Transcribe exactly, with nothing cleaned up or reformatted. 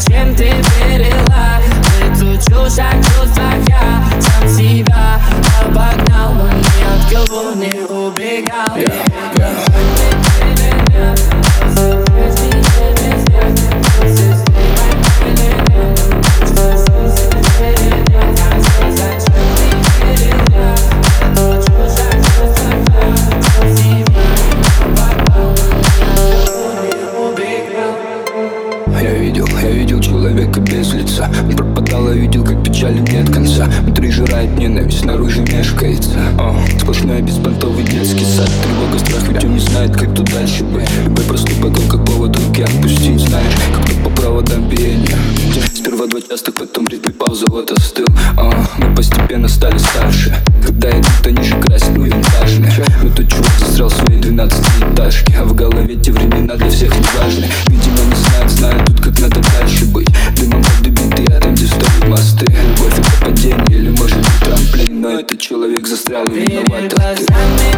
зачем ты верила в эту чушь о чувствах? Я сам себя обогнал, но ни от кого не убегал. yeah, yeah. Я видел, я видел человека без лица. Он пропадал, я видел, как печали нет конца. Внутри жирает ненависть, снаружи мешкается. О, сплошной беспонтовый детский сад. Тревога, страх, ведь он не знает, как тут дальше быть. Любой проступок, он как повод руки отпустить. Знаешь, как тут по проводам биения. Сперва два частых, потом ритм и пауза, вот остыл. О, мы постепенно стали старше. Когда идут, они же красят, мы винтажные. Но тот чувак застрял в своей двенадцатиэтажке. А в голове те времена для всех не важны. Видимо, не знают, знают тут, как надо дальше быть. Дымом подбиты, а там, где стоят мосты. Любовь это падение или может быть трамплин. Но этот человек застрял и виноват, а ты.